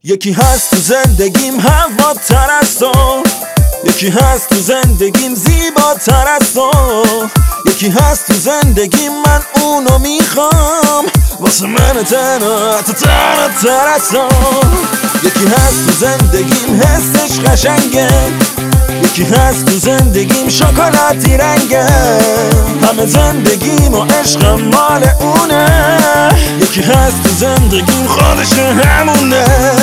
یکی هست تو زندگیم هواتر از تو، یکی هست تو زندگیم زیباتر از تو، یکی هست تو زندگیم من اونو میخوام واسه من تنها از تو. یکی هست تو زندگیم حسش قشنگه، یکی هست تو زندگیم شکلاتی رنگه، همه زندگیم و عشقم مال اونه، یکی هست تو زندگیم خودش همونه.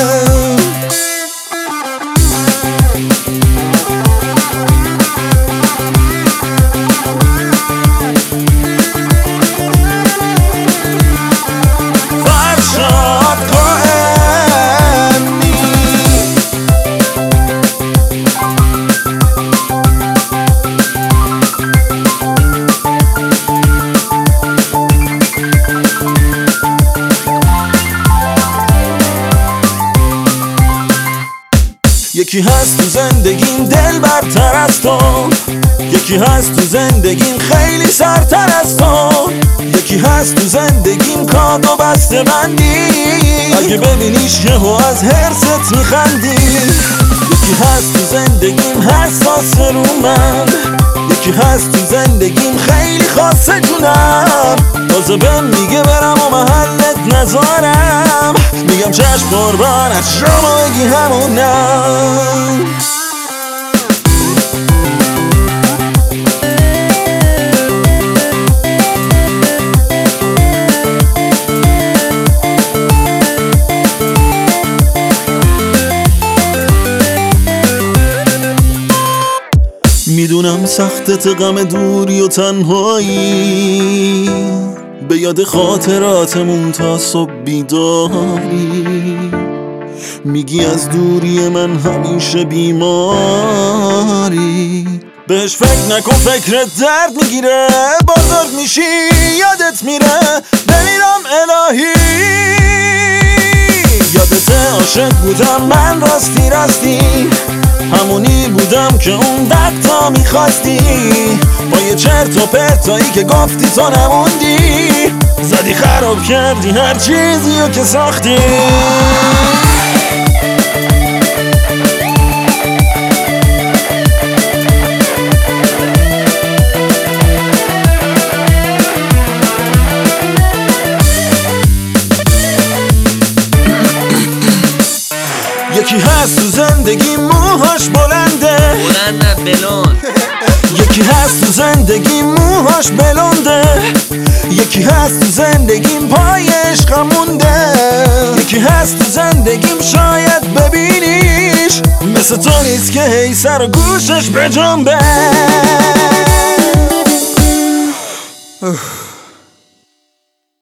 یکی هست تو زندگیم دل برتر از تو، یکی هست تو زندگیم خیلی سرتر از تو، یکی هست تو زندگیم کادو بسته بندی، اگه ببینیش یهو از هرست میخندی. یکی هست تو زندگیم حساس رو من، یکی هست تو زندگیم خیلی خاصه جونم، تازه بهم میگه برم و محلت نذارم، میگم چشم قربانت شما بگی همونم. میدونم سختت غم دوری و تنهایی، به یاد خاطراتمون تا صبح بیداری، میگی از دوری من همیشه بیماری، بهش فکر نکن فکرت درد میگیره، بزرگ میشی یادت میره بمیرم الهی. یادت عاشق بودم من راستی، همونی بودم که اون وقتا میخواستی، با یه چرت و پرتایی که گفتی تو نموندی، زدی خراب کردی هر چیزیو که ساختی. یکی هست تو زندگی موهاش بلنده، یکی هست تو زندگی موهاش بلنده، یکی هست تو زندگیم پای عشقم مونده، یکی هست تو زندگیم شاید ببینیش مثل تو نیست که هی سر و گوشش بجنبه.